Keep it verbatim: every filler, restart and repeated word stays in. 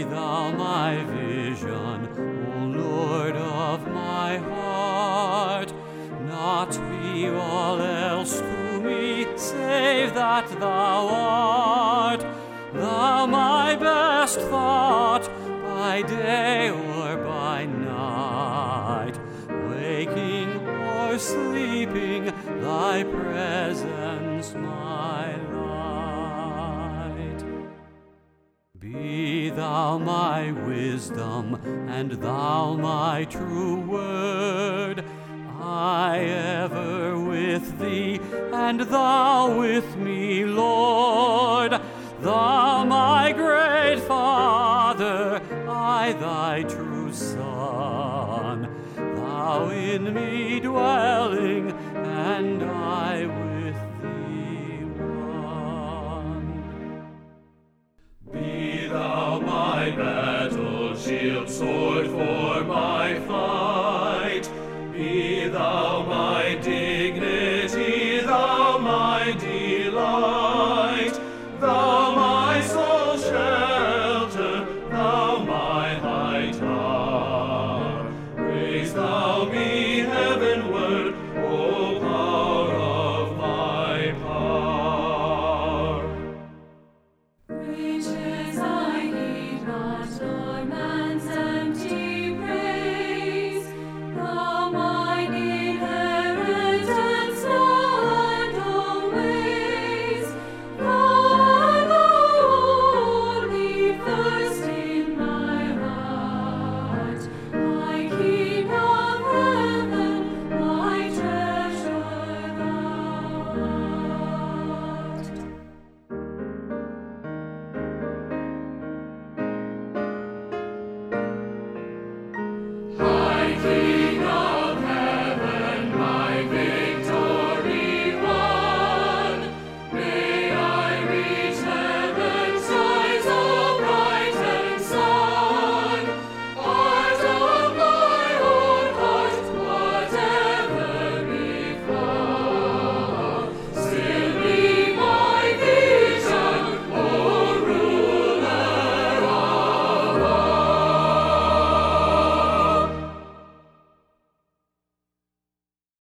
thou my vision, O Lord of my heart. Not be all else to me, save that thou art. Thou my best thought, by day or by night, waking or sleeping, thy presence my light. Be thou my wisdom, and thou my true word, I ever with thee, and thou with me, Lord. Thou my great Father, I thy true Son, thou in me dwelling, and I with thee one. Be thou my battle shield, sword for my fight. Be thou my dignity, thou my delight. Thou my soul's shelter, thou my high tower. Raise thou me heavenward, O power of my power. Riches I need not, nor man's empty praise. Thou mine inheritance now and always. Thou the only first in my heart, my King of heaven, my treasure thou art. My King